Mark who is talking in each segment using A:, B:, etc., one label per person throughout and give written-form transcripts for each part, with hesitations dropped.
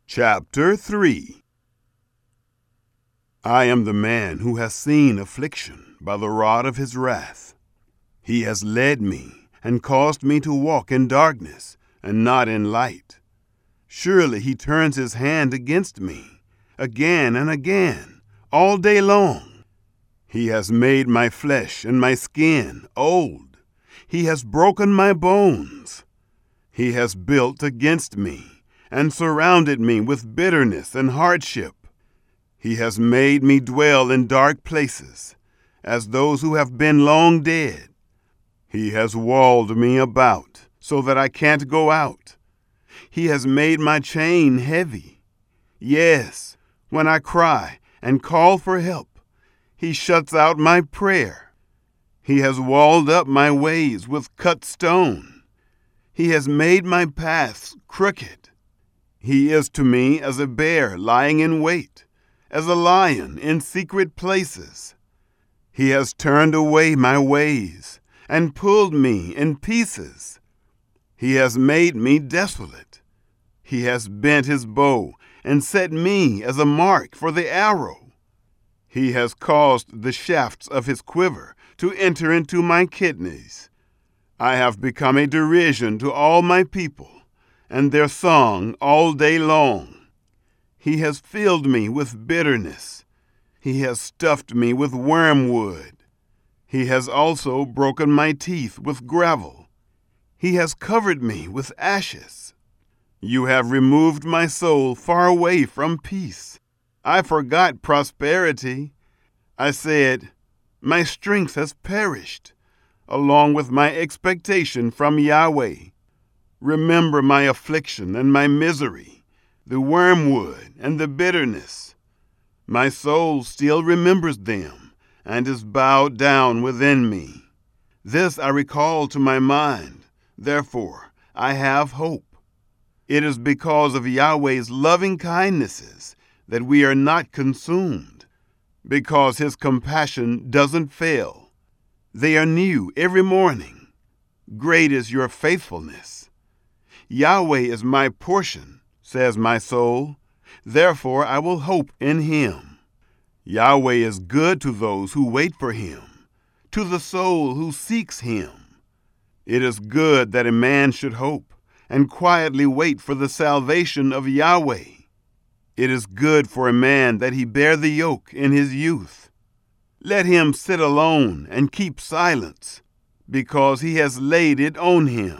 A: Chapter 3. I am the man who has seen affliction by the rod of his wrath. He has led me and caused me to walk in darkness and not in light. Surely he turns his hand against me, again and again, all day long. He has made my flesh and my skin old. He has broken my bones. He has built against me and surrounded me with bitterness and hardship. He has made me dwell in dark places, as those who have been long dead. He has walled me about, so that I can't go out. He has made my chain heavy. Yes, when I cry and call for help, he shuts out my prayer. He has walled up my ways with cut stone. He has made my paths crooked. He is to me as a bear lying in wait, as a lion in secret places. He has turned away my ways and pulled me in pieces. He has made me desolate. He has bent his bow and set me as a mark for the arrow. He has caused the shafts of his quiver to enter into my kidneys. I have become a derision to all my people, and their song all day long. He has filled me with bitterness. He has stuffed me with wormwood. He has also broken my teeth with gravel. He has covered me with ashes. You have removed my soul far away from peace. I forgot prosperity. I said, my strength has perished, along with my expectation from Yahweh. Remember my affliction and my misery, the wormwood and the bitterness. My soul still remembers them and is bowed down within me. This I recall to my mind, therefore I have hope. It is because of Yahweh's loving kindnesses that we are not consumed, because his compassion doesn't fail. They are new every morning. Great is your faithfulness. Yahweh is my portion, says my soul. Therefore I will hope in him. Yahweh is good to those who wait for him, to the soul who seeks him. It is good that a man should hope and quietly wait for the salvation of Yahweh. It is good for a man that he bear the yoke in his youth. Let him sit alone and keep silence, because he has laid it on him.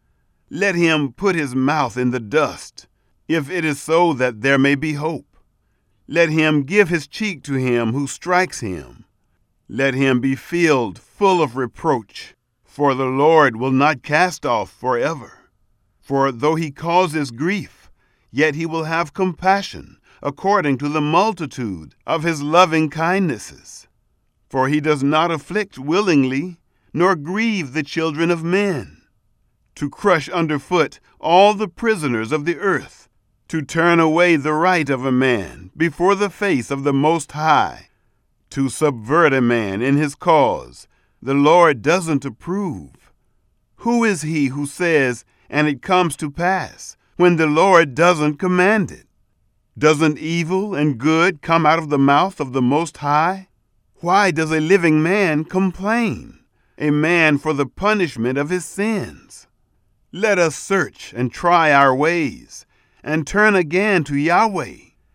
A: Let him put his mouth in the dust, if it is so that there may be hope. Let him give his cheek to him who strikes him. Let him be filled full of reproach, for the Lord will not cast off forever. For though he causes grief, yet he will have compassion, according to the multitude of his loving kindnesses. For he does not afflict willingly, nor grieve the children of men. To crush underfoot all the prisoners of the earth, to turn away the right of a man before the face of the Most High, to subvert a man in his cause, the Lord doesn't approve. Who is he who says, and it comes to pass, when the Lord doesn't command it? Doesn't evil and good come out of the mouth of the Most High? Why does a living man complain, a man for the punishment of his sins? Let us search and try our ways, and turn again to Yahweh.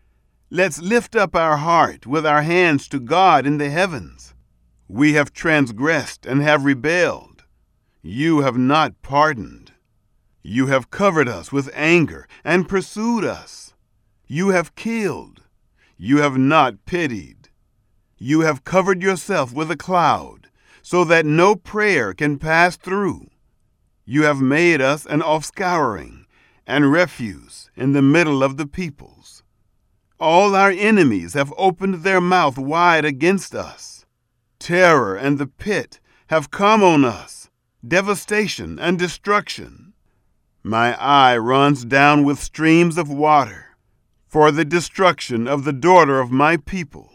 A: Let's lift up our heart with our hands to God in the heavens. We have transgressed and have rebelled. You have not pardoned. You have covered us with anger and pursued us. You have killed. You have not pitied. You have covered yourself with a cloud, so that no prayer can pass through. You have made us an offscouring and refuse in the middle of the peoples. All our enemies have opened their mouth wide against us. Terror and the pit have come on us, devastation and destruction. My eye runs down with streams of water for the destruction of the daughter of my people.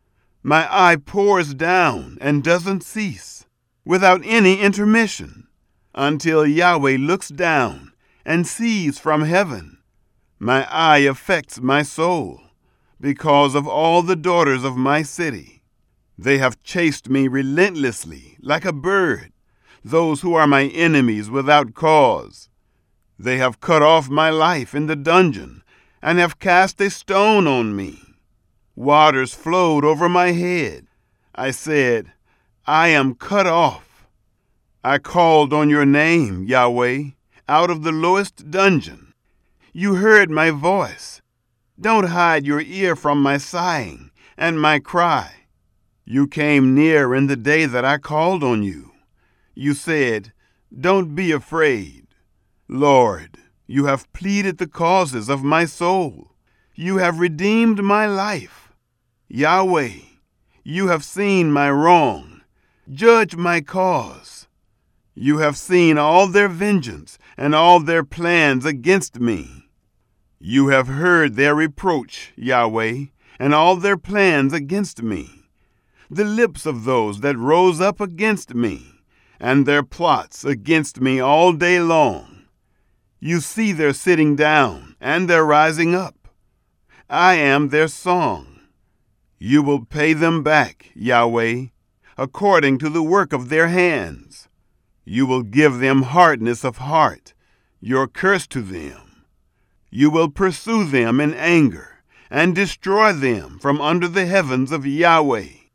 A: My eye pours down and doesn't cease, without any intermission, until Yahweh looks down and sees from heaven. My eye affects my soul because of all the daughters of my city. They have chased me relentlessly like a bird, those who are my enemies without cause. They have cut off my life in the dungeon and have cast a stone on me. Waters flowed over my head. I said, I am cut off. I called on your name, Yahweh, out of the lowest dungeon. You heard my voice. Don't hide your ear from my sighing and my cry. You came near in the day that I called on you. You said, don't be afraid. Lord, you have pleaded the causes of my soul. You have redeemed my life. Yahweh, you have seen my wrong. Judge my cause. You have seen all their vengeance and all their plans against me. You have heard their reproach, Yahweh, and all their plans against me, the lips of those that rose up against me, and their plots against me all day long. You see their sitting down and their rising up. I am their song. You will pay them back, Yahweh, according to the work of their hands. You will give them hardness of heart, your curse to them. You will pursue them in anger and destroy them from under the heavens of Yahweh.